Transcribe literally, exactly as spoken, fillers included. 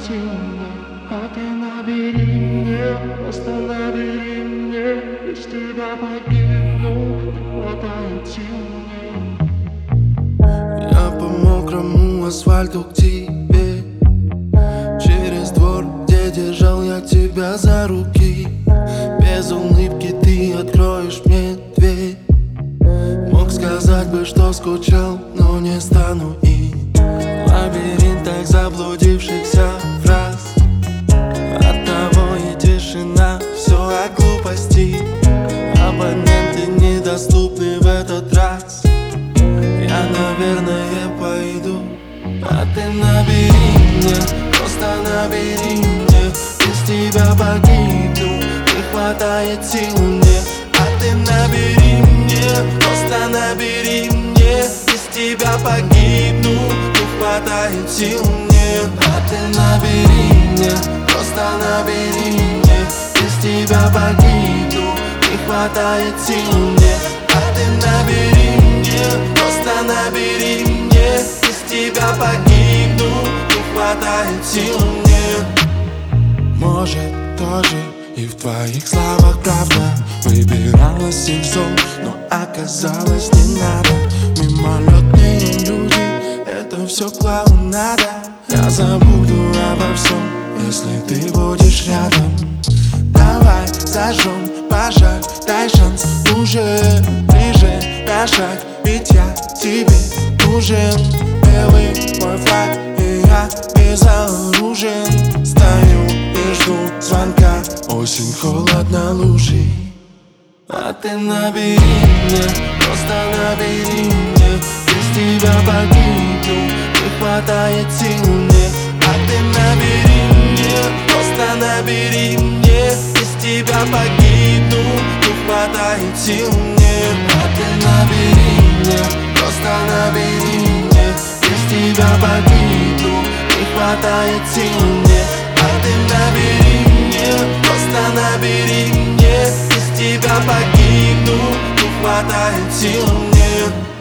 сильно. А ты набери мне, просто набери мне. Без тебя погибну, не хватает сил мне. Я по мокрому асфальту к тебе, через двор, где держал я тебя за руки. Без улыбки ты откроешь мне дверь. Мог сказать бы, что скучал, но не стану и в лабиринтах заблудившихся фраз. Оттого и тишина, все о глупости. Абоненты недоступны в этот раз. Я, наверное, пойду, а ты набери мне, просто набери мне. Без тебя погибну, не хватает сил мне. А ты набери мне, просто набери мне. Без тебя погибну, не хватает сил мне. А ты набери мне, просто набери мне. Без тебя погибну, не хватает сил мне. А ты набери мне, просто набери мне. Без тебя погибну, не хватает сил мне. Может, тоже и в твоих словах правда. Выбирала сезон, но оказалось не надо. Мимолетные люди, это все клоунада. Я забуду обо всем, если ты будешь рядом. Давай зажжем пожар, дай шанс уже ближе на шаг. Ведь я тебе нужен. Белый мой флаг, и я безоружен. Стою и жду звонка, осень холодно лужи. А ты набери мне, просто набери мне. Без тебя погибну, не хватает сил мне. А ты набери мне, просто набери мне. Без тебя погибну, не хватает сил мне. А ты набери мне, просто набери мне. Без тебя погибну, не хватает сил мне. А ты набери мне, просто набери мне. Без тебя погибну, не хватает сил мне.